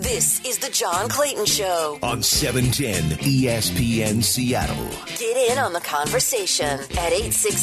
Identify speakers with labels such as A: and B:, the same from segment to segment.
A: This is the John Clayton Show
B: on 710 ESPN Seattle.
A: Get in on the conversation at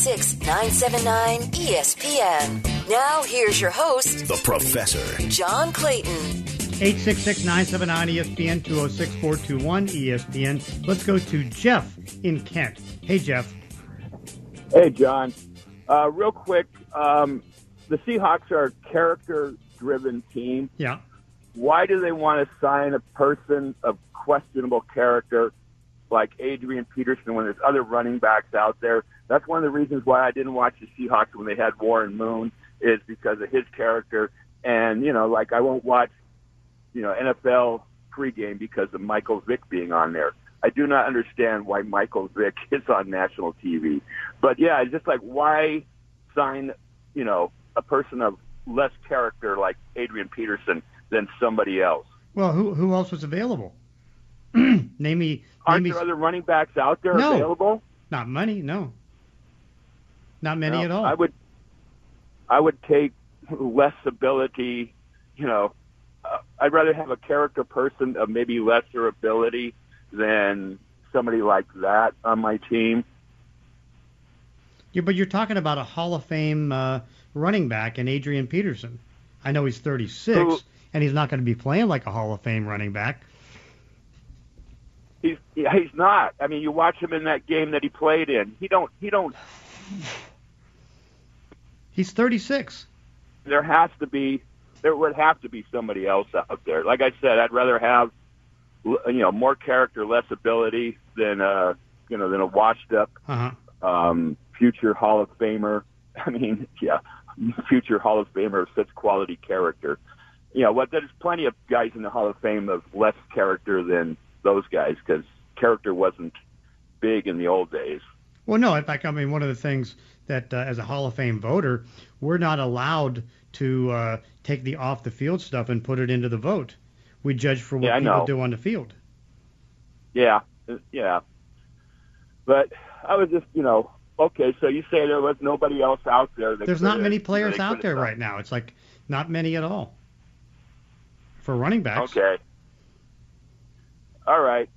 A: 866-979-ESPN. Now here's your host,
B: the Professor,
A: John Clayton.
C: 866-979-ESPN, 206-421-ESPN. Let's go to Jeff in Kent. Hey, Jeff.
D: Hey, John. Real quick, the Seahawks are a character-driven team.
C: Yeah.
D: Why do they want to sign a person of questionable character like Adrian Peterson when there's other running backs out there? That's one of the reasons why I didn't watch the Seahawks when they had Warren Moon, is because of his character. And, I won't watch, NFL pregame because of Michael Vick being on there. I do not understand why Michael Vick is on national TV. But, yeah, it's just like, why sign, a person of less character like Adrian Peterson than somebody else?
C: Well, who else was available? Aren't
D: there other running backs out there available?
C: Not many, no. Not many at all.
D: I would take less ability, I'd rather have a character person of maybe lesser ability than somebody like that on my team.
C: Yeah, but you're talking about a Hall of Fame running back in Adrian Peterson. I know he's 36, and he's not going to be playing like a Hall of Fame running back.
D: He's not. I mean, you watch him in that game that he played in. He don't.
C: He's 36.
D: There would have to be somebody else out there. Like I said, I'd rather have, more character, less ability than a washed up future Hall of Famer. I mean, future Hall of Famer of such quality character. There's plenty of guys in the Hall of Fame of less character than those guys, because character wasn't big in the old days.
C: Well, no, in fact, I mean, one of the things that as a Hall of Fame voter, we're not allowed to take the off-the-field stuff and put it into the vote. We judge for what people do on the field.
D: Yeah. But I was just, okay, so you say there was nobody else out there.
C: There's not many players out there right now. It's like not many at all for running backs.
D: Okay. All right.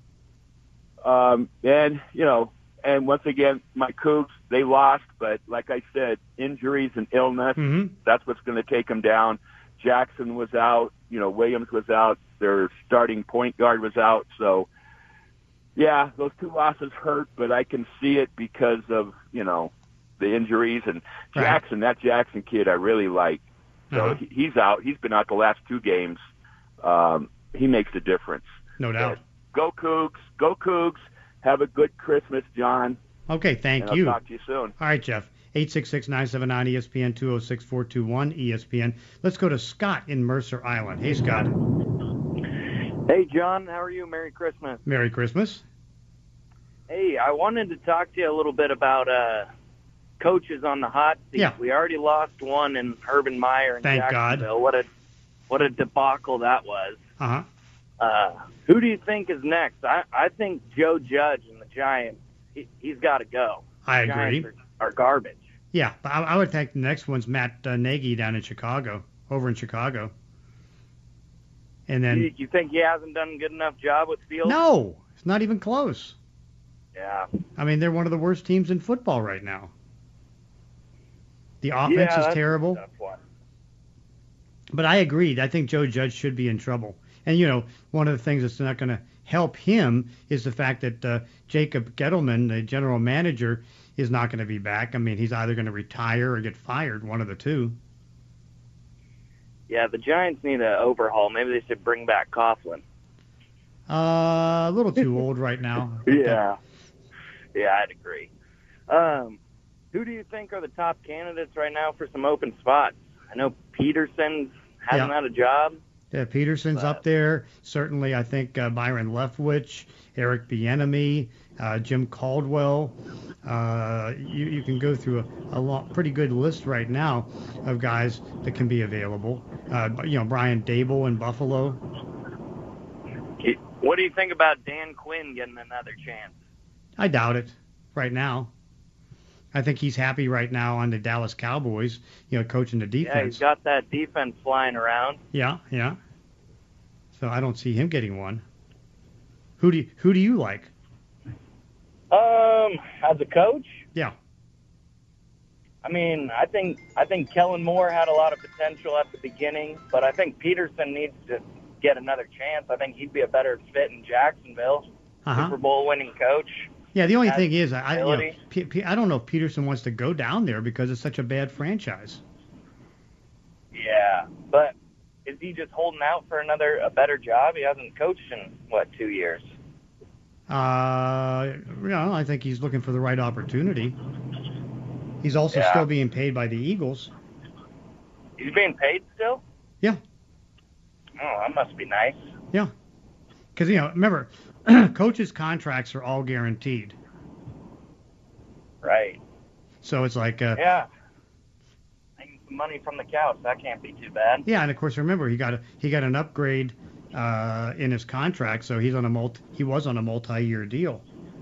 D: And once again, my Cougs, they lost, but like I said, injuries and illness, that's what's going to take them down. Jackson was out, Williams was out, their starting point guard was out. So, yeah, those two losses hurt, but I can see it because of, the injuries. And Jackson, that Jackson kid I really like. So he's out. He's been out the last two games. He makes a difference.
C: No doubt.
D: Go Cougs. Go Cougs. Have a good Christmas, John.
C: Okay, thank you.
D: I'll talk to you soon.
C: All right, Jeff. 866-979-ESPN, 206-421-ESPN. Let's go to Scott in Mercer Island. Hey, Scott.
E: Hey, John. How are you? Merry Christmas.
C: Merry Christmas.
E: Hey, I wanted to talk to you a little bit about coaches on the hot seat.
C: Yeah.
E: We already lost one in Urban Meyer in
C: Thank
E: Jacksonville.
C: God.
E: What a debacle that was.
C: Uh-huh.
E: Who do you think is next? I think Joe Judge and the Giants, he's got to go.
C: I agree.
E: Giants are garbage.
C: Yeah, but I would think the next one's Matt Nagy down in Chicago, over in Chicago. And then
E: You think he hasn't done a good enough job with Fields?
C: No, it's not even close.
E: Yeah.
C: I mean, they're one of the worst teams in football right now. The offense is terrible.
E: That's a tough one.
C: But I agree. I think Joe Judge should be in trouble. And, one of the things that's not going to help him is the fact that Jacob Gettleman, the general manager, is not going to be back. I mean, he's either going to retire or get fired, one of the two.
E: Yeah, the Giants need an overhaul. Maybe they should bring back Coughlin.
C: A little too old right now.
E: Yeah, I'd agree. Who do you think are the top candidates right now for some open spots? I know Peterson hasn't had a job.
C: Yeah, Peterson's up there. Certainly, I think Byron Leftwich, Eric Bieniemy, Jim Caldwell. You can go through a pretty good list right now of guys that can be available. Brian Dable in Buffalo.
E: What do you think about Dan Quinn getting another chance?
C: I doubt it right now. I think he's happy right now on the Dallas Cowboys, coaching the defense.
E: Yeah, he's got that defense flying around.
C: Yeah. So I don't see him getting one. Who do you like?
E: As a coach,
C: Yeah.
E: I mean, I think Kellen Moore had a lot of potential at the beginning, but I think Peterson needs to get another chance. I think he'd be a better fit in Jacksonville. Super Bowl winning coach.
C: Yeah, the only thing is, I don't know if Peterson wants to go down there because it's such a bad franchise.
E: Yeah, but is he just holding out for a better job? He hasn't coached in, 2 years?
C: I think he's looking for the right opportunity. He's also still being paid by the Eagles.
E: He's being paid still?
C: Yeah.
E: Oh, that must be nice.
C: Yeah. Because, remember, coaches' contracts are all guaranteed.
E: Right.
C: So it's like...
E: making some money from the couch. That can't be too bad.
C: Yeah, and of course, remember, he got an upgrade in his contract, so he was on a multi-year deal.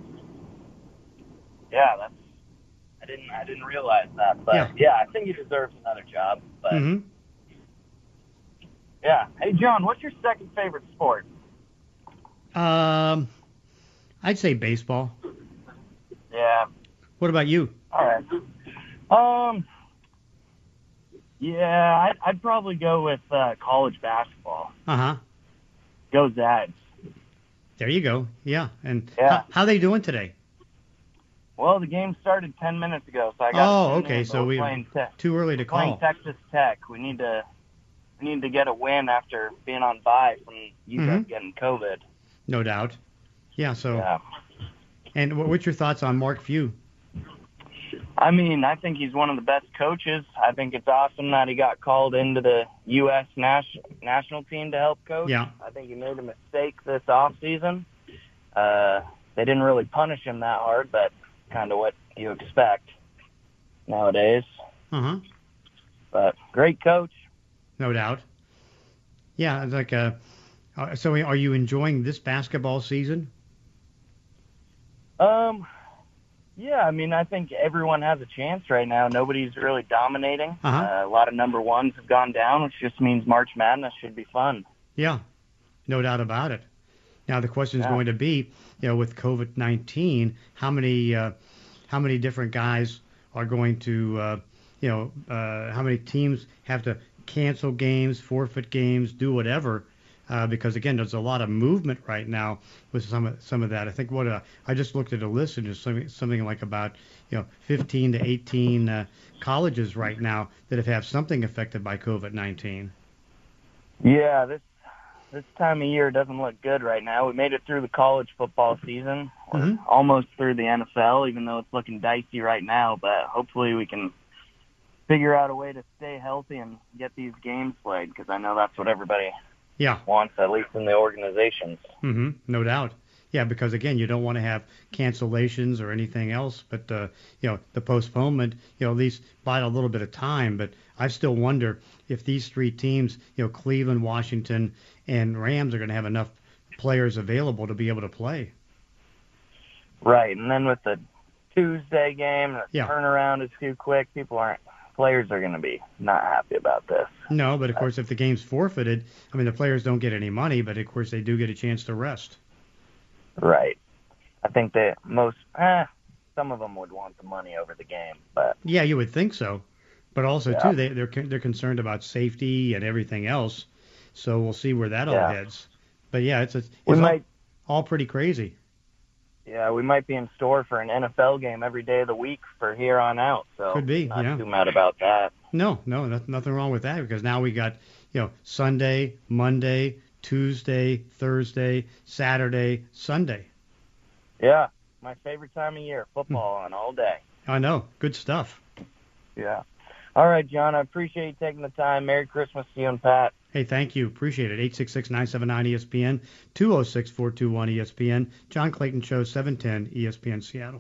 E: Yeah, I didn't realize that, but I think he deserves another job. But yeah, hey John, what's your second favorite sport?
C: I'd say baseball.
E: Yeah.
C: What about you?
E: All right. Yeah, I'd probably go with college basketball. Go Zags.
C: There you go. Yeah, and how they doing today?
E: Well, the game started 10 minutes ago, so I got.
C: Oh, okay. So we too early to call.
E: Playing Texas Tech. We need to get a win after being on bye from UTEP getting COVID.
C: No doubt. Yeah. So.
E: Yeah.
C: And what's your thoughts on Mark Few?
E: I mean, I think he's one of the best coaches. I think it's awesome that he got called into the U.S. national team to help coach.
C: Yeah.
E: I think he made a mistake this offseason. They didn't really punish him that hard, but kind of what you expect nowadays. But great coach.
C: No doubt. Yeah, it's like so are you enjoying this basketball season?
E: Yeah, I mean, I think everyone has a chance right now. Nobody's really dominating. A lot of number ones have gone down, which just means March Madness should be fun.
C: Yeah, no doubt about it. Now the question is going to be, with COVID-19, how many different guys are going to, how many teams have to cancel games, forfeit games, do whatever. Because again, there's a lot of movement right now with some of that. I think I just looked at a list and there's something like about 15 to 18 colleges right now that have something affected by COVID-19.
E: Yeah, this time of year doesn't look good right now. We made it through the college football season, almost through the NFL, even though it's looking dicey right now. But hopefully we can figure out a way to stay healthy and get these games played, because I know that's what everybody wants, at least in the organizations.
C: No doubt. Yeah, because again, you don't want to have cancellations or anything else, but the postponement, at least buy a little bit of time. But I still wonder if these three teams, Cleveland, Washington, and Rams, are going to have enough players available to be able to play.
E: Right, and then with the Tuesday game, the turnaround is too quick. Players are going to be not happy about this.
C: No, but of course, if the game's forfeited, I mean, the players don't get any money, but of course they do get a chance to rest.
E: Right. I think that some of them would want the money over the game, but
C: yeah, you would think so. But also too, they're concerned about safety and everything else. So we'll see where that all heads. But yeah, it's all pretty crazy.
E: Yeah, we might be in store for an NFL game every day of the week for here on out. So
C: could be.
E: Not too mad about that.
C: No, nothing wrong with that, because now we got Sunday, Monday, Tuesday, Thursday, Saturday, Sunday.
E: Yeah, my favorite time of year, football on all day.
C: I know, good stuff.
E: Yeah. All right, John, I appreciate you taking the time. Merry Christmas to you and Pat.
C: Hey, thank you. Appreciate it. 866-979-ESPN, 206-421-ESPN. John Clayton Show, 710 ESPN Seattle.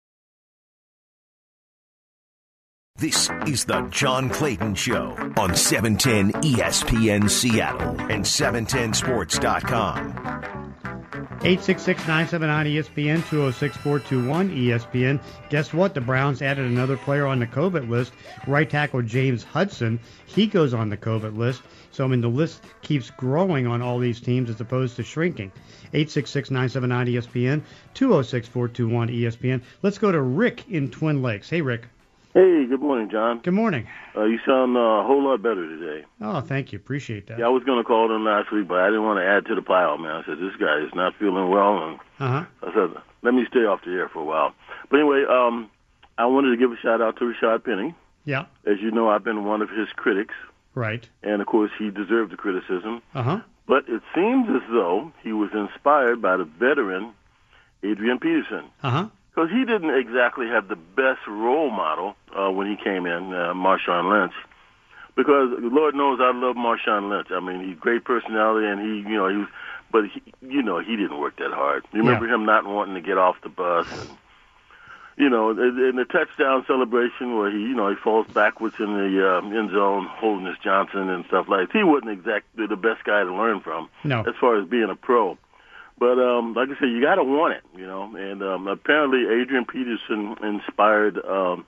B: This is the John Clayton Show on 710 ESPN Seattle and 710sports.com.
C: 866-979-ESPN, 206-421-ESPN. Guess what? The Browns added another player on the COVID list, right tackle James Hudson. He goes on the COVID list. So, I mean, the list keeps growing on all these teams as opposed to shrinking. 866-979-ESPN, 206-421-ESPN. Let's go to Rick in Twin Lakes. Hey, Rick.
F: Hey, good morning, John.
C: Good morning.
F: You sound a whole lot better today.
C: Oh, thank you. Appreciate that.
F: Yeah, I was going to call them last week, but I didn't want to add to the pile, man. I said, this guy is not feeling well, and I said, let me stay off the air for a while. But anyway, I wanted to give a shout-out to Rashad Penny.
C: Yeah.
F: As you know, I've been one of his critics.
C: Right.
F: And, of course, he deserved the criticism.
C: Uh-huh.
F: But it seems as though he was inspired by the veteran Adrian Peterson.
C: Uh-huh.
F: Because he didn't exactly have the best role model when he came in, Marshawn Lynch. Because Lord knows I love Marshawn Lynch. I mean, he's great personality, and he was, but he didn't work that hard. You remember him not wanting to get off the bus, and in the touchdown celebration where he falls backwards in the end zone, holding his Johnson and stuff like that. He wasn't exactly the best guy to learn from as far as being a pro. But like I said, you got to want it, And apparently, Adrian Peterson inspired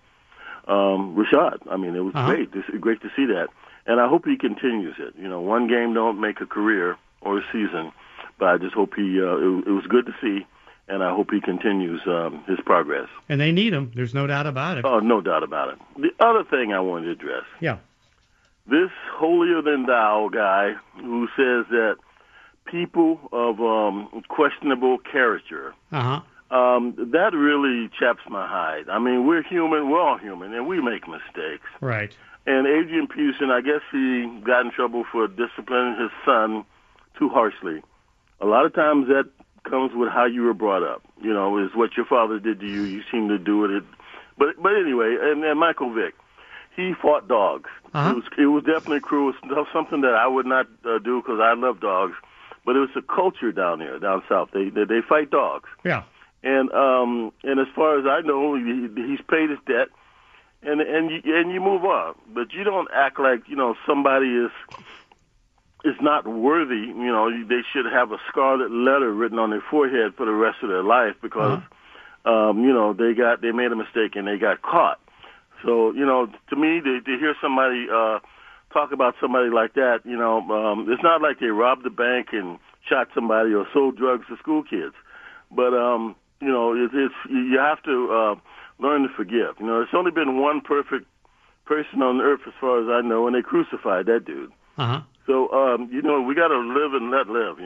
F: Rashad. I mean, it was great. It's great to see that, and I hope he continues it. One game don't make a career or a season, but I just hope he. It was good to see, and I hope he continues his progress.
C: And they need him. There's no doubt about it.
F: Oh, no doubt about it. The other thing I wanted to address.
C: Yeah.
F: This holier-than-thou guy who says that people of questionable character, that really chaps my hide. I mean, we're human, we're all human, and we make mistakes.
C: Right.
F: And Adrian Peterson, I guess he got in trouble for disciplining his son too harshly. A lot of times that comes with how you were brought up. Is what your father did to you, you seem to do it. But anyway, and Michael Vick, he fought dogs. It was definitely cruel. It's something that I would not do because I love dogs. But it was a culture down south. They fight dogs.
C: Yeah.
F: And as far as I know, he's paid his debt, and you move on. But you don't act like somebody is not worthy. They should have a scarlet letter written on their forehead for the rest of their life because they made a mistake and they got caught. So to me, to hear somebody talk about somebody like that, it's not like they robbed the bank and shot somebody or sold drugs to school kids. But, it's you have to learn to forgive. It's only been one perfect person on earth as far as I know, and they crucified that dude. So, we got to live and let live,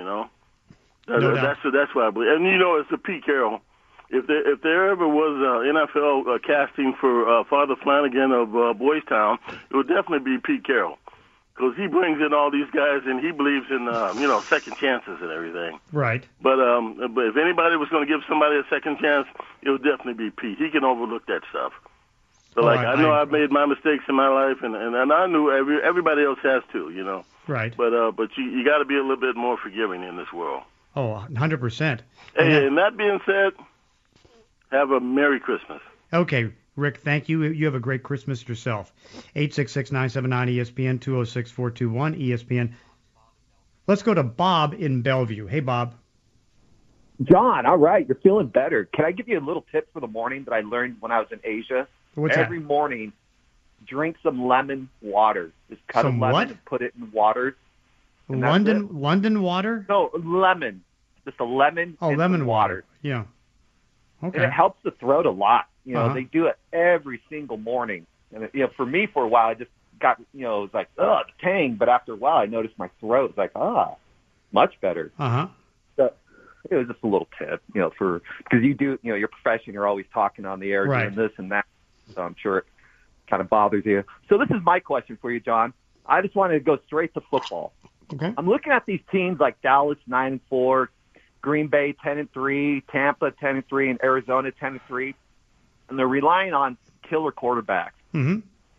F: That's what I believe. And, it's a Pete Carroll. If there ever was NFL casting for Father Flanagan of Boys Town, it would definitely be Pete Carroll. Because he brings in all these guys, and he believes in, second chances and everything.
C: Right.
F: But if anybody was going to give somebody a second chance, it would definitely be Pete. He can overlook that stuff. So, I know I've made my mistakes in my life, and I knew everybody else has too,
C: Right.
F: But you got to be a little bit more forgiving in this world.
C: Oh, 100%.
F: Hey, and that being said, have a Merry Christmas.
C: Okay, Rick, thank you. You have a great Christmas yourself. 866-979-ESPN, 206-421-ESPN. Let's go to Bob in Bellevue. Hey, Bob.
G: John, all right, you're feeling better. Can I give you a little tip for the morning that I learned when I was in Asia?
C: What's
G: Every
C: that?
G: morning, drink some lemon water. Just cut
C: Some
G: a lemon
C: what?
G: and put it in water. And that's it.
C: London water?
G: No, lemon. Just a lemon.
C: Oh,
G: and
C: lemon
G: some
C: water. Yeah. Okay.
G: And it helps the throat a lot.
C: Uh-huh.
G: They do it every single morning. And for me, for a while, I just got, it was like, the tang. But after a while, I noticed my throat was like, much better.
C: Uh-huh.
G: So it was just a little tip, because you do, your profession, you're always talking on the air,
C: Right.
G: doing this and that. So I'm sure it kind of bothers you. So this is my question for you, John. I just wanted to go straight to football.
C: Okay.
G: I'm looking at these teams like Dallas 9-4, Green Bay 10-3, Tampa 10-3, and Arizona 10-3, and they're relying on killer quarterbacks.
C: Mm-hmm.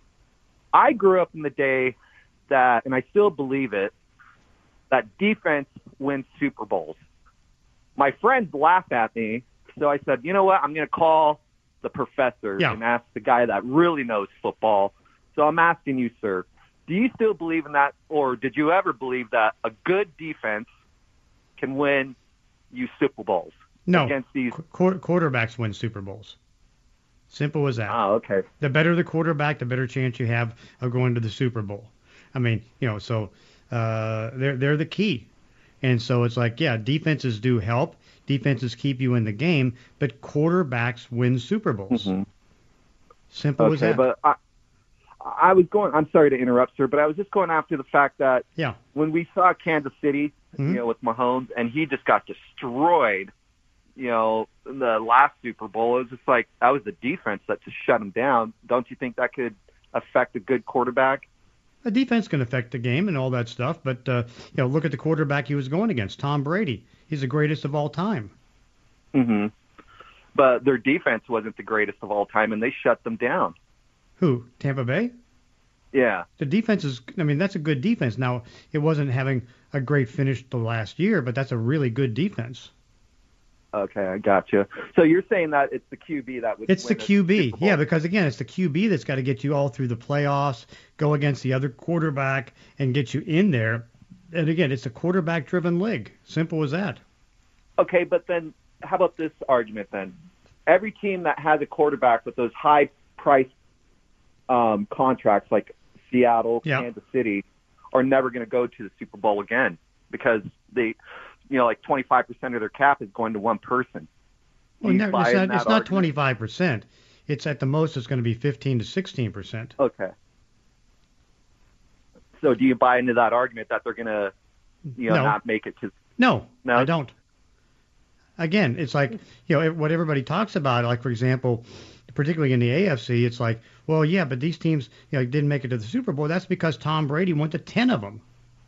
G: I grew up in the day that, and I still believe it, that defense wins Super Bowls. My friends laugh at me, so I said, you know what, I'm going to call the professor and ask the guy that really knows football. So I'm asking you, sir, do you still believe in that, or did you ever believe that a good defense can win you Super Bowls
C: No,
G: against these.
C: quarterbacks win Super Bowls. Simple as that.
G: Oh, okay.
C: The better the quarterback, the better chance you have of going to the Super Bowl. I mean, so they're the key. And so it's like, yeah, defenses do help. Defenses keep you in the game, but quarterbacks win Super Bowls.
G: Mm-hmm.
C: Simple as that.
G: But I was going. I'm sorry to interrupt, sir, but I was just going after the fact that when we saw Kansas City, with Mahomes, and he just got destroyed, in the last Super Bowl, it was just like that was the defense that just shut him down. Don't you think that could affect a good quarterback?
C: The defense can affect the game and all that stuff, but look at the quarterback he was going against, Tom Brady. He's the greatest of all time.
G: Mm-hmm. But their defense wasn't the greatest of all time, and they shut them down.
C: Who? Tampa Bay?
G: Yeah.
C: The defense is, that's a good defense. Now, it wasn't having a great finish the last year, but that's a really good defense.
G: Okay, I got you. So you're saying that it's the QB that would
C: It's the QB, yeah, because, again, it's the QB that's got to get you all through the playoffs, go against the other quarterback, and get you in there. And, again, it's a quarterback-driven league. Simple as that.
G: Okay, but then how about this argument then? Every team that has a quarterback with those high-priced contracts like Seattle, Kansas City, are never going to go to the Super Bowl again because they – like 25% of their cap is going to one person.
C: Well, it's not 25%. It's at the most it's going to be 15 to 16%.
G: Okay. So do you buy into that argument that they're going to, not make it to?
C: No, I don't. Again, it's like, what everybody talks about, like, for example, particularly in the AFC, it's like, well, yeah, but these teams, didn't make it to the Super Bowl. That's because Tom Brady went to 10 of them.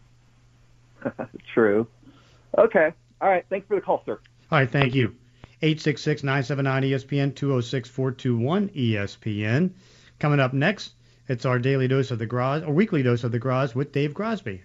G: True. Okay. All right. Thanks for the call, sir.
C: All right. Thank you. 866-979-ESPN, 206-421-ESPN. Coming up next, it's our daily dose of the Gros, or weekly dose of the Gros with Dave Grosby.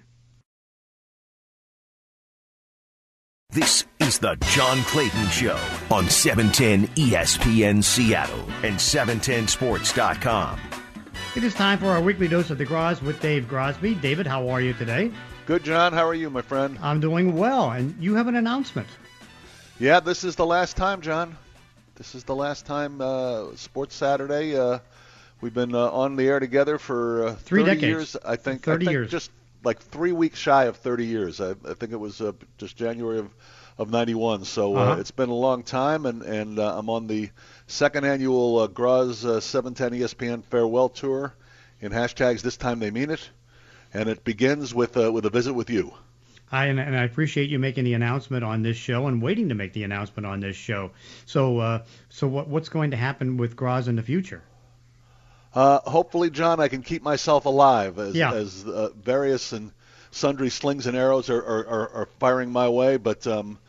B: This is the John Clayton Show on 710 ESPN Seattle and 710sports.com.
C: It is time for our weekly dose of the Gros with Dave Grosby. David, how are you today?
H: Good, John. How are you, my friend?
C: I'm doing well, and you have an announcement.
H: Yeah, this is the last time, John. This is the last time Sports Saturday. We've been on the air together for
C: 3
H: 30
C: decades.
H: Years. I think
C: 30 years.
H: Just like 3 weeks shy of 30 years. I think it was just January of 91. So it's been a long time, and I'm on the second annual Gros 710 ESPN Farewell Tour in hashtags This Time They Mean It. And it begins with a visit with you.
C: And I appreciate you making the announcement on this show and waiting to make the announcement on this show. So what's going to happen with Gros in the future?
H: Hopefully, John, I can keep myself alive as various and sundry slings and arrows are firing my way. But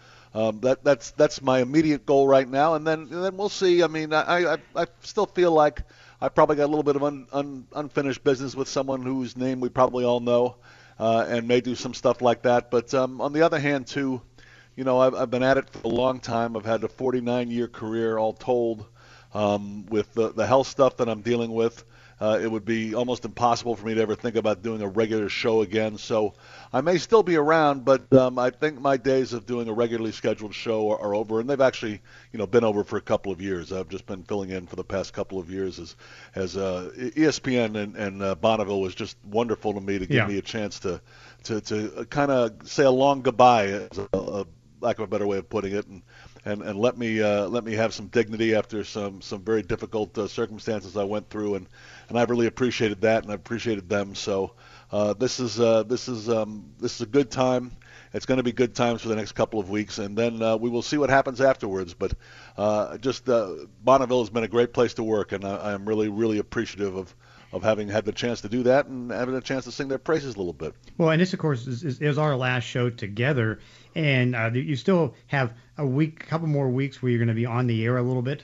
H: that's my immediate goal right now. And then we'll see. I mean, I still feel like I probably got a little bit of unfinished business with someone whose name we probably all know, and may do some stuff like that. But on the other hand, too, I've been at it for a long time. I've had a 49-year career all told. With the health stuff that I'm dealing with, it would be almost impossible for me to ever think about doing a regular show again. So I may still be around, but I think my days of doing a regularly scheduled show are over, and they've actually, been over for a couple of years. I've just been filling in for the past couple of years as ESPN and Bonneville was just wonderful to me to give me a chance to kind of say a long goodbye, as a lack of a better way of putting it, and let me have some dignity after some very difficult circumstances I went through, and I've really appreciated that, and I appreciated them. So this is a good time. It's going to be good times for the next couple of weeks, and then we will see what happens afterwards. But Bonneville has been a great place to work, and I am really, really appreciative of having had the chance to do that and having a chance to sing their praises a little bit.
C: Well, and this, of course, is our last show together, and you still have a couple more weeks where you're going to be on the air a little bit.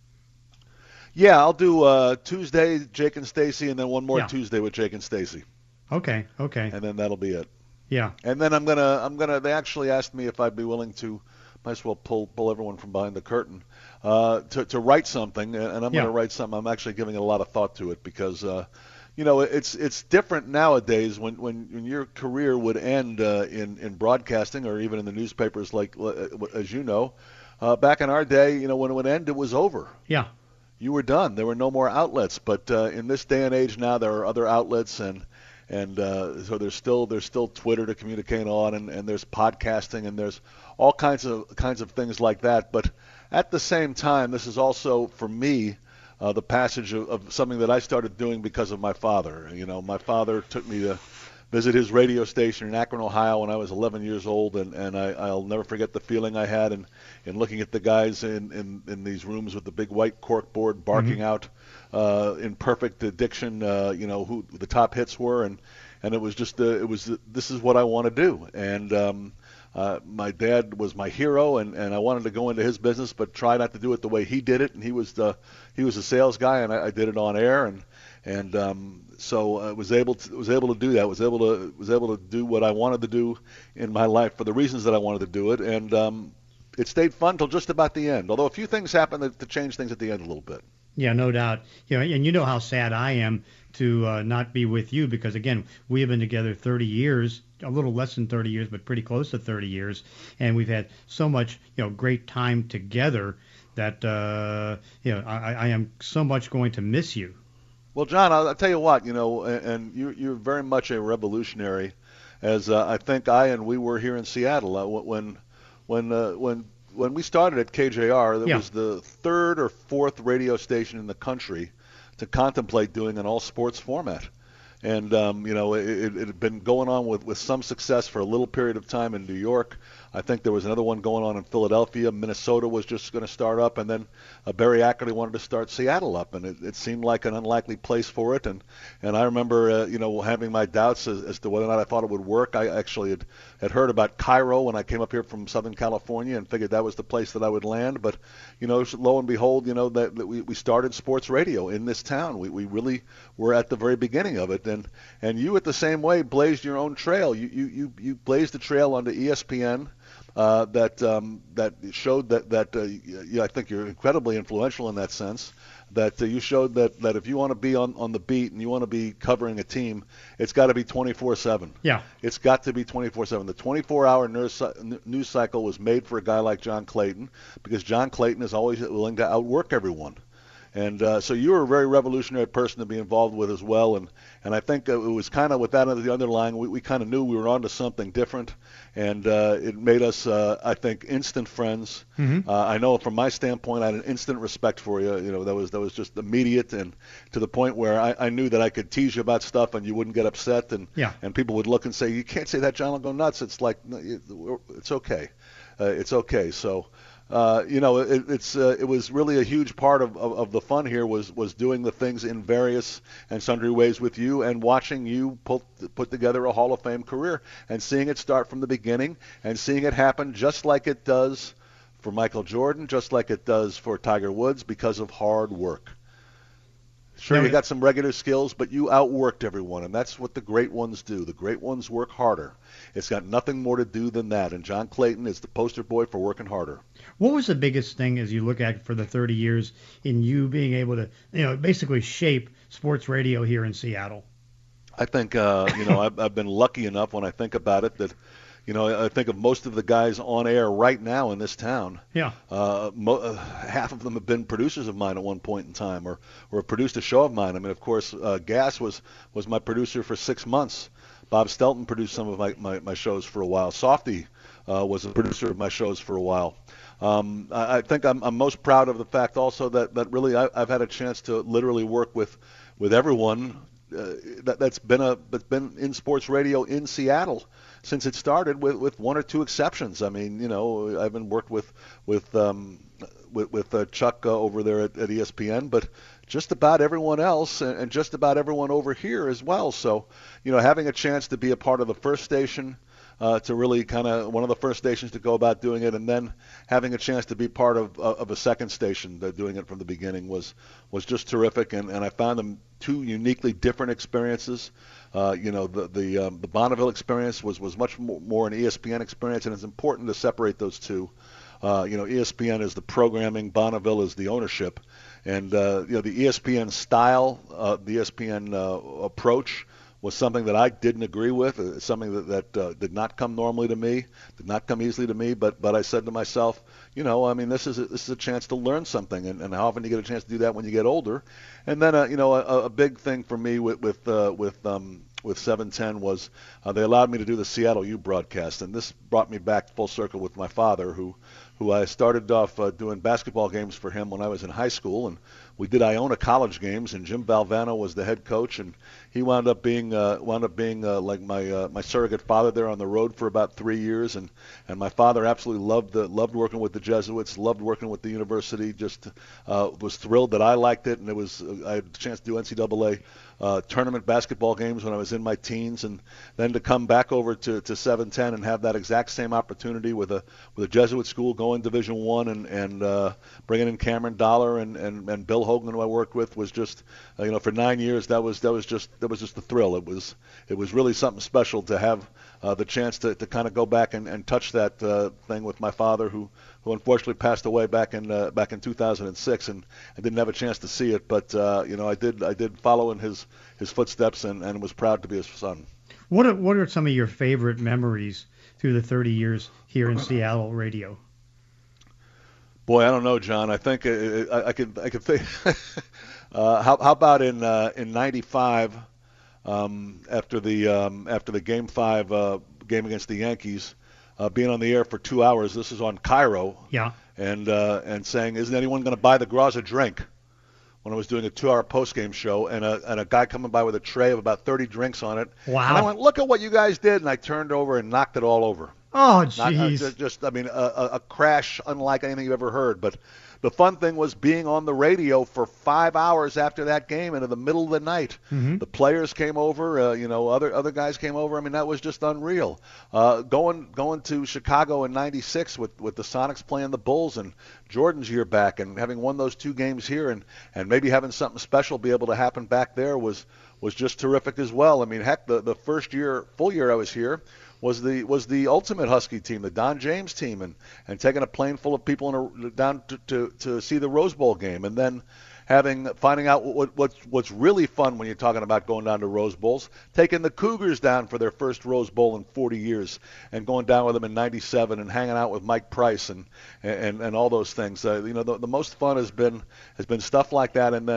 H: Yeah, I'll do Tuesday, Jake and Stacy, and then one more Tuesday with Jake and Stacy.
C: Okay.
H: And then that'll be it.
C: Yeah.
H: And then I'm gonna. They actually asked me if I'd be willing to. Might as well pull everyone from behind the curtain to write something, and I'm going to write something. I'm actually giving a lot of thought to it because it's different nowadays when your career would end in broadcasting or even in the newspapers, like as you know. Back in our day, when it would end, it was over.
C: Yeah.
H: You were done. There were no more outlets. But in this day and age now, there are other outlets, and so there's still Twitter to communicate on, and there's podcasting, and there's all kinds of things like that. But at the same time, this is also for me the passage of something that I started doing because of my father. My father took me to visit his radio station in Akron, Ohio when I was 11 years old, and I'll never forget the feeling I had in looking at the guys in these rooms with the big white corkboard barking out in perfect diction, who the top hits were, and it was just this is what I want to do. And my dad was my hero, and I wanted to go into his business, but try not to do it the way he did it. And he was a sales guy, and I did it on air, so I was able to do that. Was able to do what I wanted to do in my life for the reasons that I wanted to do it, and it stayed fun till just about the end. Although a few things happened to change things at the end a little bit.
C: Yeah, no doubt. And you know how sad I am to not be with you, because again, we have been together 30 years, a little less than 30 years, but pretty close to 30 years, and we've had so much great time together that I am so much going to miss you.
H: Well, John, I'll tell you what, and you're very much a revolutionary, as I think we were here in Seattle when we started at KJR. That was the third or fourth radio station in the country to contemplate doing an all sports format. And it had been going on with some success for a little period of time in New York. I think there was another one going on in Philadelphia. Minnesota was just going to start up, and then Barry Ackerley wanted to start Seattle up, and it seemed like an unlikely place for it. And I remember having my doubts as to whether or not I thought it would work. I actually had heard about Cairo when I came up here from Southern California and figured that was the place that I would land. But lo and behold, that we started sports radio in this town. We really were at the very beginning of it. And you, at the same way, blazed your own trail. You blazed the trail onto ESPN. That showed that I think you're incredibly influential in that sense. That you showed that if you want to be on the beat and you want to be covering a team, it's got to be 24/7.
C: Yeah,
H: it's got to be 24/7. The 24-hour news cycle was made for a guy like John Clayton, because John Clayton is always willing to outwork everyone. And so you were a very revolutionary person to be involved with as well. And I think it was kind of with that as the underlying, we kind of knew we were onto something different. And it made us, I think, instant friends. Mm-hmm. I know from my standpoint, I had an instant respect for you. That was just immediate, and to the point where I knew that I could tease you about stuff and you wouldn't get upset. And people would look and say, "You can't say that, John will go nuts." It's like, it's okay. It's okay. So. It was really a huge part of the fun here was doing the things in various and sundry ways with you, and watching you put together a Hall of Fame career, and seeing it start from the beginning, and seeing it happen just like it does for Michael Jordan, just like it does for Tiger Woods, because of hard work. Sure, you got some regular skills, but you outworked everyone, and that's what the great ones do. The great ones work harder. It's got nothing more to do than that, and John Clayton is the poster boy for working harder.
C: What was the biggest thing, as you look at for the 30 years, in you being able to, basically shape sports radio here in Seattle?
H: I think, I've been lucky enough when I think about it that, I think of most of the guys on air right now in this town.
C: Yeah.
H: Half of them have been producers of mine at one point in time, or produced a show of mine. I mean, of course, Gass was my producer for 6 months. Bob Stelton produced some of my shows for a while. Softy was a producer of my shows for a while. I think I'm most proud of the fact also that really I've had a chance to literally work with everyone that's been in sports radio in Seattle since it started, with one or two exceptions. I mean, I've been worked with Chuck over there at ESPN, but just about everyone else, and just about everyone over here as well. So, having a chance to be a part of the first station, to really kind of one of the first stations to go about doing it, and then having a chance to be part of a second station doing it from the beginning was just terrific. And I found them two uniquely different experiences. The Bonneville experience was much more an ESPN experience, and it's important to separate those two. ESPN is the programming, Bonneville is the ownership, and the ESPN style, the ESPN approach was something that I didn't agree with. It's something that did not come normally to me, did not come easily to me. But I said to myself, this is a chance to learn something, and how often do you get a chance to do that when you get older? And then a big thing for me with 710 was they allowed me to do the Seattle U broadcast, and this brought me back full circle with my father, who I started off doing basketball games for him when I was in high school, and we did Iona College games, and Jim Valvano was the head coach, and he wound up being like my surrogate father there on the road for about 3 years, and my father absolutely loved working with the Jesuits, loved working with the university, just was thrilled that I liked it, and I had a chance to do NCAA tournament basketball games when I was in my teens, and then to come back over to 710 and have that exact same opportunity with a Jesuit school going Division I and bringing in Cameron Dollar and Bill Hogan, who I worked with, was just for 9 years that was just a thrill. It was really something special to have the chance to kind of go back and touch that thing with my father, who unfortunately passed away back in 2006, and I didn't have a chance to see it, but I did follow in his footsteps and was proud to be his son.
C: What are some of your favorite memories through the 30 years here in Seattle radio?
H: Boy, I don't know, John. I think I could think. How about in '95 after the Game 5 game against the Yankees? Being on the air for 2 hours. This is on Cairo.
C: Yeah.
H: And saying, isn't anyone going to buy the Graz a drink? When I was doing a 2-hour post-game show, and a guy coming by with a tray of about 30 drinks on it.
C: Wow.
H: And I went, look at what you guys did, and I turned over and knocked it all over.
C: Oh, jeez.
H: A crash unlike anything you've ever heard. But the fun thing was being on the radio for 5 hours after that game into the middle of the night.
C: Mm-hmm.
H: The players came over, other guys came over. I mean, that was just unreal. Going to Chicago in '96 with the Sonics playing the Bulls and Jordan's year back, and having won those 2 games here, and maybe having something special be able to happen back there was just terrific as well. I mean, heck, the first full year I was here, was the ultimate Husky team, the Don James team, and taking a plane full of people down to see the Rose Bowl game, and then finding out what's really fun when you're talking about going down to Rose Bowls, taking the Cougars down for their first Rose Bowl in 40 years, and going down with them in '97 and hanging out with Mike Price and all those things. The most fun has been stuff like that, and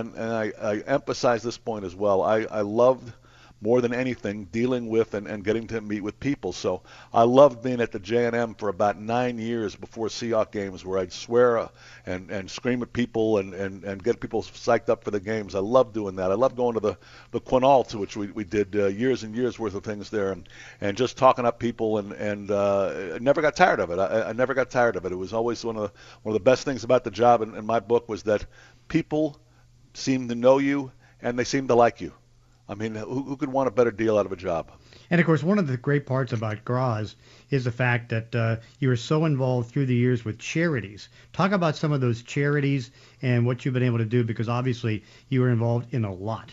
H: I emphasize this point as well. I loved more than anything dealing with and getting to meet with people. So I loved being at the J&M for about 9 years before Seahawks games, where I'd swear and scream at people and get people psyched up for the games. I loved doing that. I loved going to the Quinault, which we did years and years worth of things there, and just talking up people and I never got tired of it. I never got tired of it. It was always one of the best things about the job in my book was that people seem to know you and they seem to like you. I mean, who could want a better deal out of a job?
C: And, of course, one of the great parts about Graz is the fact that you were so involved through the years with charities. Talk about some of those charities and what you've been able to do, because obviously you were involved in a lot.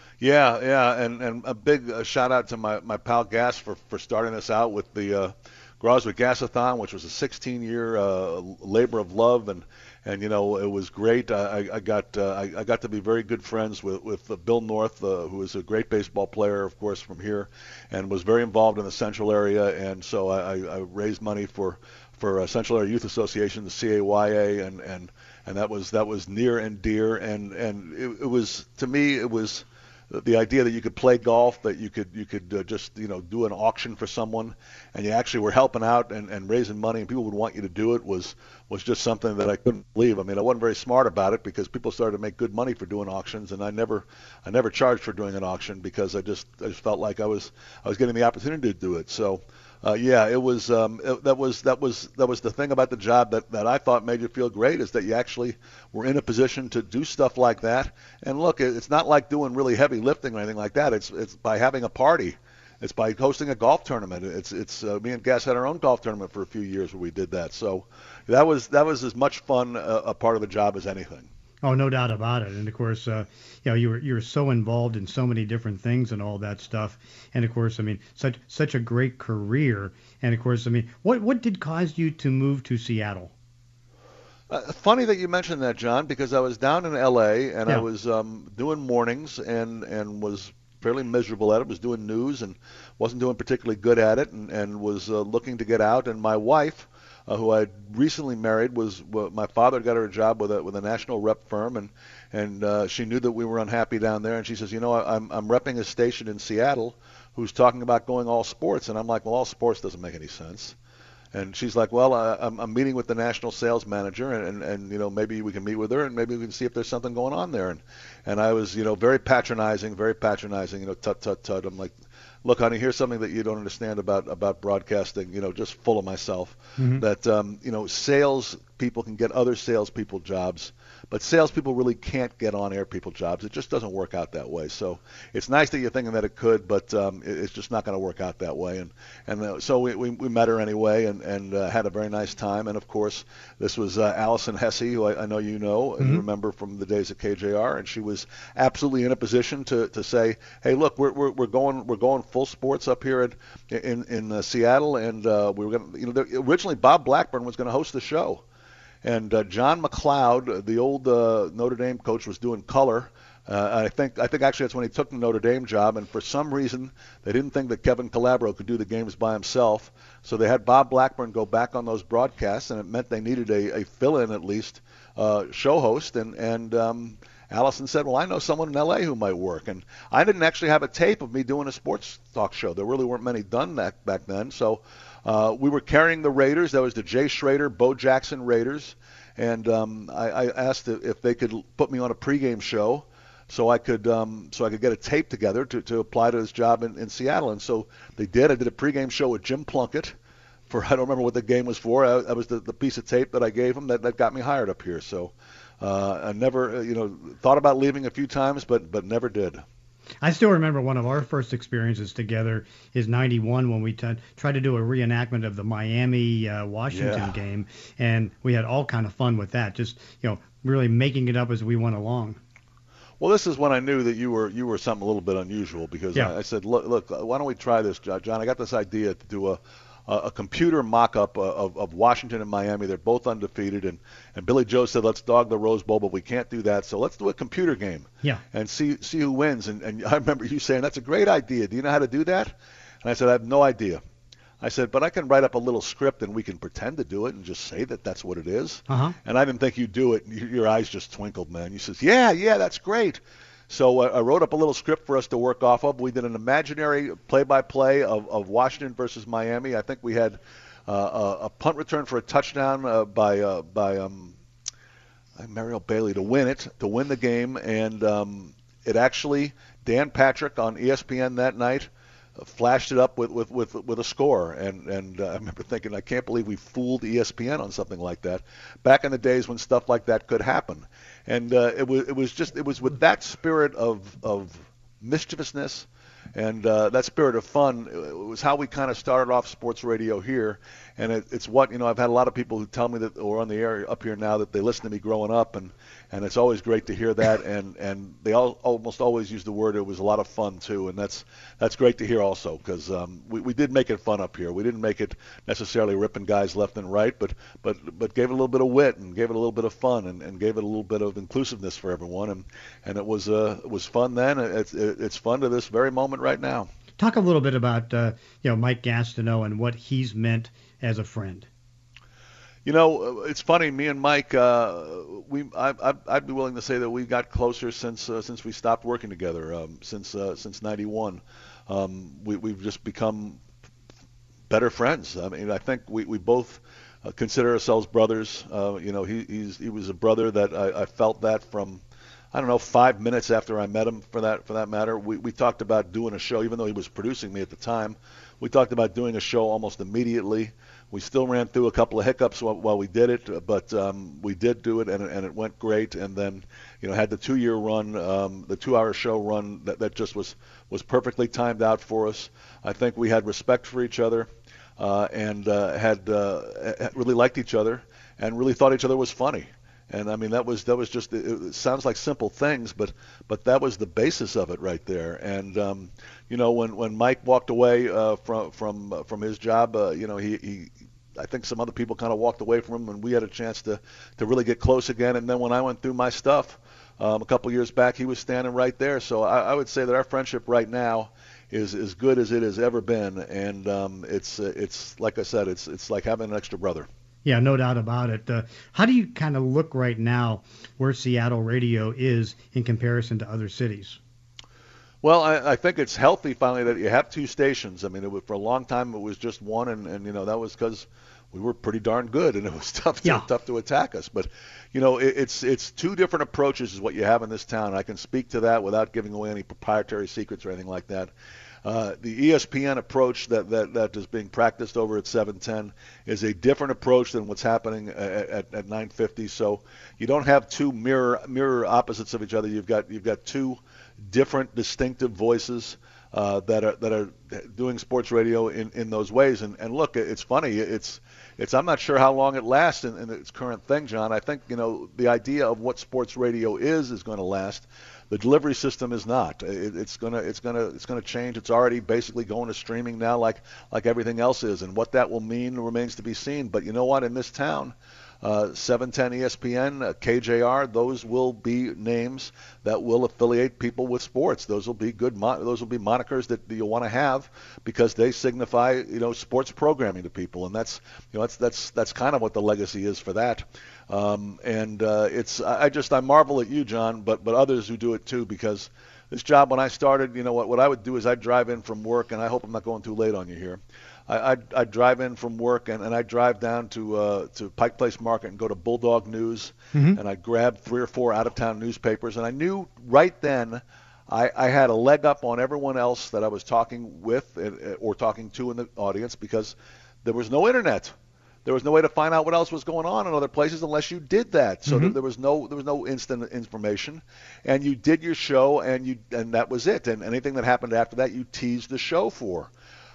H: Yeah, and a big shout out to my pal Gas for starting us out with the Graz with Gasathon, which was a 16-year labor of love, and it was great. I got to be very good friends with Bill North, who is a great baseball player, of course, from here, and was very involved in the Central area. And so I raised money for Central Area Youth Association, the CAYA, and that was near and dear. And it was, to me, it was the idea that you could play golf, that you could just do an auction for someone, and you actually were helping out and raising money, and people would want you to do it was just something that I couldn't believe. I mean, I wasn't very smart about it because people started to make good money for doing auctions, and I never charged for doing an auction because I just felt like I was getting the opportunity to do it. So. It was that was the thing about the job that I thought made you feel great, is that you actually were in a position to do stuff like that. And look, it's not like doing really heavy lifting or anything like that. It's by having a party. It's by hosting a golf tournament. It's me and Gas had our own golf tournament for a few years where we did that. So that was as much fun a part of the job as anything.
C: Oh, no doubt about it. And of course, you were so involved in so many different things and all that stuff. And of course, I mean, such a great career. And of course, I mean, what did cause you to move to Seattle?
H: Funny that you mentioned that, John, because I was down in L.A. and I was doing mornings and was fairly miserable at it. Was doing news and wasn't doing particularly good at it, and was looking to get out. And my wife, who I recently married, my father got her a job with a national rep firm, and she knew that we were unhappy down there, and she says, I'm repping a station in Seattle who's talking about going all sports, and I'm like, well, all sports doesn't make any sense. And she's like, well, I'm meeting with the national sales manager, and maybe we can meet with her, and maybe we can see if there's something going on there. And I was, very patronizing, tut, tut, tut. I'm like, look, honey, here's something that you don't understand about broadcasting, just full of myself, that, sales people can get other salespeople jobs, but salespeople really can't get on-air people jobs. It just doesn't work out that way. So it's nice that you're thinking that it could, but it's just not going to work out that way. And so we met her anyway and had a very nice time. And, of course, this was Allison Hesse, who I know you know and you remember from the days at KJR. And she was absolutely in a position to say, hey, look, we're going full sports up here in Seattle. And we were going to, originally Bob Blackburn was going to host the show. And John McLeod, the old Notre Dame coach, was doing color. I think actually that's when he took the Notre Dame job. And for some reason, they didn't think that Kevin Calabro could do the games by himself. So they had Bob Blackburn go back on those broadcasts, and it meant they needed a fill-in at least show host. And Allison said, well, I know someone in L.A. who might work. And I didn't actually have a tape of me doing a sports talk show. There really weren't many done back then. So we were carrying the Raiders. That was the Jay Schrader, Bo Jackson Raiders. And I asked if they could put me on a pregame show so I could get a tape together to apply to his job in Seattle. And so they did. I did a pregame show with Jim Plunkett I don't remember what the game was for. That was the piece of tape that I gave him that got me hired up here. So I never, thought about leaving a few times, but never did.
C: I still remember one of our first experiences together is '91 when we tried to do a reenactment of the Miami-Washington game, and we had all kind of fun with that, just really making it up as we went along.
H: Well, this is when I knew that you were something a little bit unusual because I said, look, why don't we try this, John? I got this idea to do a computer mock-up of Washington and Miami. They're both undefeated, and Billy Joe said, let's dog the Rose Bowl, but we can't do that, so let's do a computer game and see who wins. And I remember you saying, that's a great idea. Do you know how to do that? And I said, I have no idea. I said, but I can write up a little script and we can pretend to do it and just say that that's what it is. And I didn't think you'd do it. Your eyes just twinkled, man. You said, yeah, that's great. So I wrote up a little script for us to work off of. We did an imaginary play-by-play of Washington versus Miami. I think we had a punt return for a touchdown by Mariel Bailey to win the game. And it actually, Dan Patrick on ESPN that night flashed it up with a score. And I remember thinking, I can't believe we fooled ESPN on something like that. Back in the days when stuff like that could happen. And it was with that spirit of mischievousness and that spirit of fun. It was how we kind of started off sports radio here. And it's what, I've had a lot of people who tell me that, or on the air up here now, that they listen to me growing up, and it's always great to hear that. And they almost always use the word, it was a lot of fun too. And that's great to hear also, because we did make it fun up here. We didn't make it necessarily ripping guys left and right, but gave it a little bit of wit and gave it a little bit of fun and gave it a little bit of inclusiveness for everyone. And it was fun then. It's fun to this very moment right now.
C: Talk a little bit about Mike Gastineau and what he's meant as a friend.
H: It's funny. Me and Mike, I'd be willing to say that we got closer since we stopped working together. Since '91, we've just become better friends. I mean, I think we both consider ourselves brothers. He was a brother that I felt that from, I don't know, 5 minutes after I met him, for that matter. We talked about doing a show, even though he was producing me at the time. We talked about doing a show almost immediately. We still ran through a couple of hiccups while we did it, but we did do it, and it went great. And then, had the 2-year run, the 2-hour show run that just was perfectly timed out for us. I think we had respect for each other, and had really liked each other, and really thought each other was funny. And I mean, that was just, it sounds like simple things, but that was the basis of it right there. And when Mike walked away from his job, he I think some other people kind of walked away from him, and we had a chance to really get close again. And then when I went through my stuff a couple years back, he was standing right there. So I would say that our friendship right now is as good as it has ever been, and it's like I said, it's like having an extra brother.
C: Yeah, no doubt about it. How do you kind of look right now where Seattle radio is in comparison to other cities?
H: Well, I think it's healthy finally that you have two stations. I mean, for a long time it was just one, and that was because we were pretty darn good, and it was tough to attack us. But it's two different approaches is what you have in this town. I can speak to that without giving away any proprietary secrets or anything like that. The ESPN approach that is being practiced over at 710 is a different approach than what's happening at 950. So you don't have two mirror opposites of each other. You've got two different distinctive voices that are doing sports radio in those ways. And look, it's funny. It's I'm not sure how long it lasts in its current thing, John. I think the idea of what sports radio is going to last. The delivery system is not. It's gonna change. It's already basically going to streaming now, like everything else is, and what that will mean remains to be seen. But you know what? In this town, 710 ESPN, KJR, those will be names that will affiliate people with sports. Those will be those will be monikers that you'll want to have because they signify sports programming to people, and that's kind of what the legacy is for that. I marvel at you, John, but others who do it too, because this job, when I started, what I would do is I'd drive in from work, and I hope I'm not going too late on you here. I'd drive in from work, and I'd drive down to Pike Place Market and go to Bulldog News, and I'd grab 3 or 4 out-of-town newspapers, and I knew right then I had a leg up on everyone else that I was talking with or talking to in the audience because there was no internet. There was no way to find out what else was going on in other places unless you did that. So there was no instant information, and you did your show, and that was it. And anything that happened after that, you teased the show for.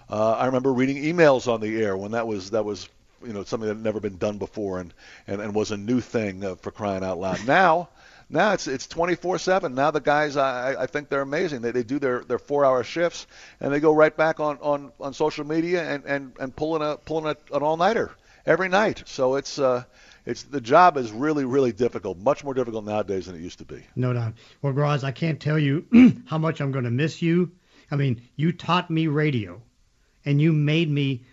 H: I remember reading emails on the air when that was something that had never been done before and was a new thing for crying out loud. Now it's 24/7. Now the guys, I think they're amazing. They do their 4-hour shifts, and they go right back on social media and pulling an all-nighter every night. So it's the job is really, really difficult, much more difficult nowadays than it used to be.
C: No doubt. Well, Graz, I can't tell you how much I'm going to miss you. I mean, you taught me radio, and you made me,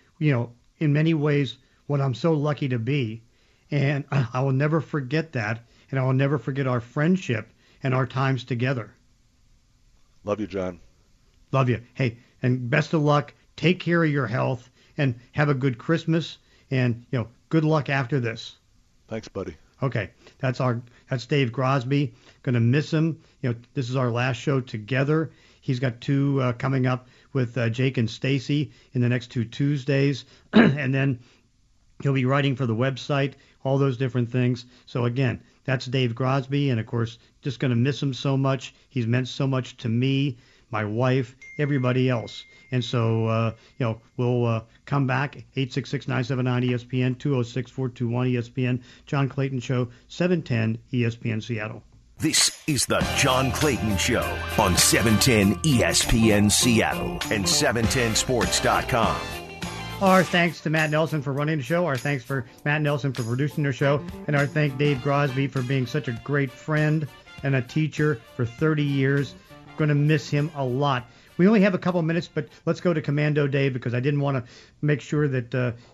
C: in many ways, what I'm so lucky to be. And I will never forget that, and I will never forget our friendship and our times together.
H: Love you, John.
C: Love you. Hey, and best of luck. Take care of your health, and have a good Christmas. And, good luck after this.
H: Thanks, buddy.
C: Okay. That's Dave Grosby. Going to miss him. This is our last show together. He's got 2 coming up with Jake and Stacy in the next 2 Tuesdays. And then he'll be writing for the website, all those different things. So, again, that's Dave Grosby. And, of course, just going to miss him so much. He's meant so much to me, my wife, everybody else. And so, we'll come back, 866-979-ESPN, 206-421-ESPN, John Clayton Show, 710 ESPN Seattle.
B: This is the John Clayton Show on 710 ESPN Seattle and 710sports.com.
C: Our thanks to Matt Nelson for running the show. Our thanks for Matt Nelson for producing the show. And our thank Dave Grosby for being such a great friend and a teacher for 30 years. Going to miss him a lot. We only have a couple minutes, but let's go to Commando Dave because I didn't want to make sure that,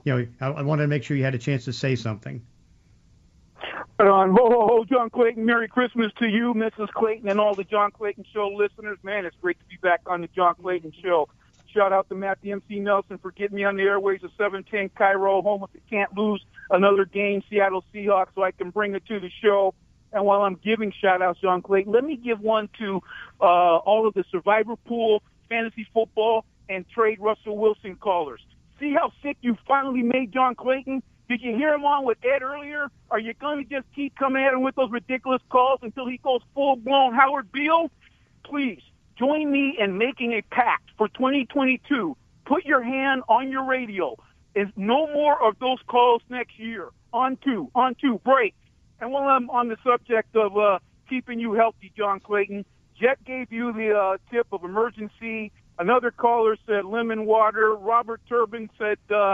C: I wanted to make sure you had a chance to say something.
I: Right on. Ho, ho, ho, John Clayton. Merry Christmas to you, Mrs. Clayton, and all the John Clayton Show listeners. Man, it's great to be back on the John Clayton Show. Shout out to Matt DMC Nelson for getting me on the airways of 710 Cairo, home if you can't lose another game, Seattle Seahawks, so I can bring it to the show. And while I'm giving shout-outs, John Clayton, let me give one to all of the Survivor Pool, Fantasy Football, and Trade Russell Wilson callers. See how sick you finally made John Clayton? Did you hear him on with Ed earlier? Are you going to just keep coming at him with those ridiculous calls until he goes full-blown Howard Beale? Please, join me in making a pact for 2022. Put your hand on your radio. There's no more of those calls next year. On two, break. And while I'm on the subject of keeping you healthy, John Clayton, Jet gave you the tip of emergency. Another caller said lemon water. Robert Turbin said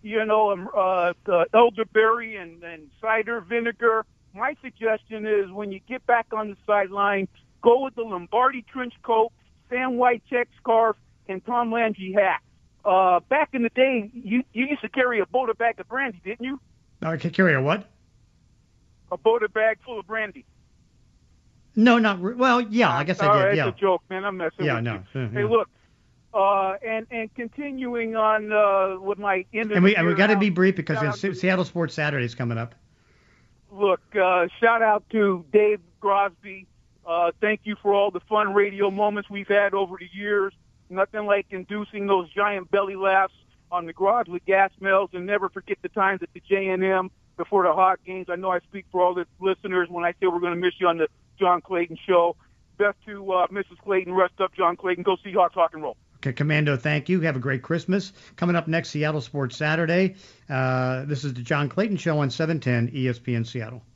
I: the elderberry and cider vinegar. My suggestion is when you get back on the sideline, go with the Lombardi trench coat, Sam White check scarf, and Tom Landry hat. Back in the day, you used to carry a Boda bag of brandy, didn't you?
C: I could carry a what?
I: A Boda bag full of brandy.
C: No, not well. Yeah, I guess I did.
I: Right,
C: yeah,
I: it's a joke, man. I'm messing with you.
C: No.
I: Hey, look. And continuing on with my end of
C: and we got to
I: now,
C: be brief because Seattle Sports Saturday is coming up.
I: Look, shout out to Dave Grosby. Thank you for all the fun radio moments we've had over the years. Nothing like inducing those giant belly laughs on the garage with gas melts, and never forget the times at the J&M before the Hawk games. I know I speak for all the listeners when I say we're going to miss you on the John Clayton Show. Best to Mrs. Clayton. Rest up, John Clayton. Go Seahawks, rock and roll.
C: Okay, Commando, thank you. Have a great Christmas. Coming up next, Seattle Sports Saturday. This is the John Clayton Show on 710 ESPN Seattle.